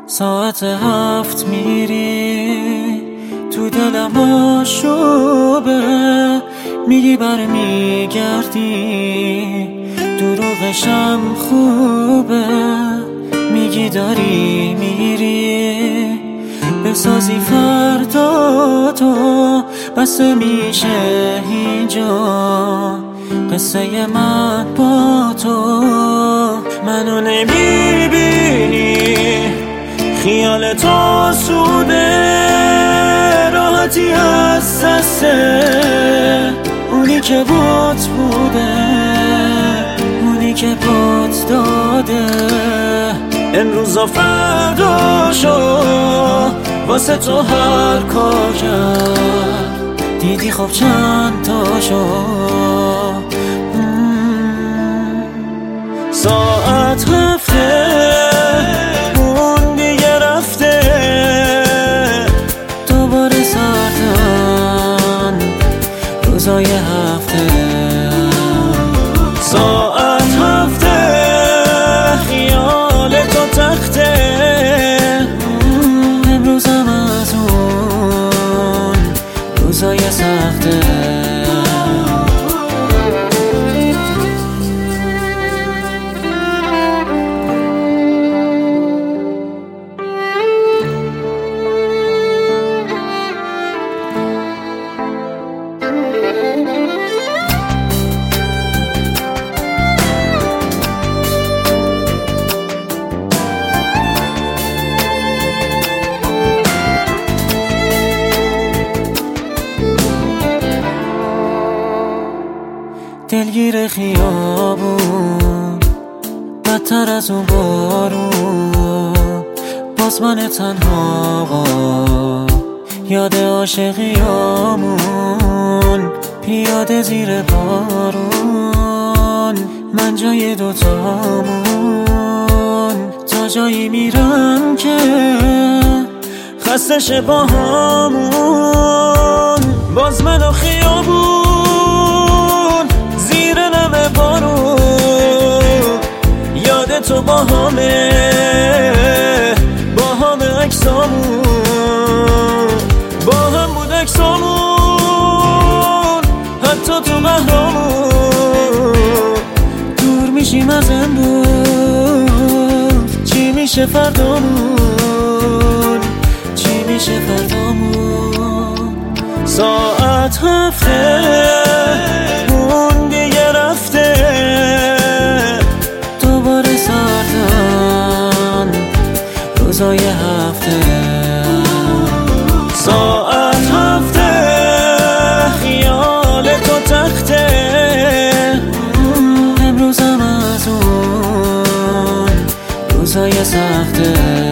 ساعت 7 میری تو دلم آشوبه، میگی برمیگردی دروغشم خوبه، میگی داری میری بسازی فردا تو، بسه میشه اینجا قصه من با تو. منو نمیبینی خیال تو سوده، راحتی از دسته اونی که بات بوده، اونی که بات داده. امروز و فردا شو واسه تو هر کار کرد، دیدی خب چند تا شو. ساعت 7 اون دیگه رفته، دوباره سردن روزای هفته. ساعت 7 خیال تو تخته، امروزم از اون روزای سخته. دلگیر خیابون بدتر از اون بارون، باز من تنها یاد عاشقیامون، پیاده زیر بارون من جای دوتامون. تا جایی میرم که خسته شه با همون، باز من و خیابون یاد تو با همه عکسامون، با هم بود عکسامون حتی تو قهرامون. دور میشیم از امروز، چی میشه فردامون، چی میشه فردامون. ساعت 7 اون دیگه رفته، دوباره سردن روزای هفته. ساعت 7 خیال تو تخته، امروزم از اون روزای سخته.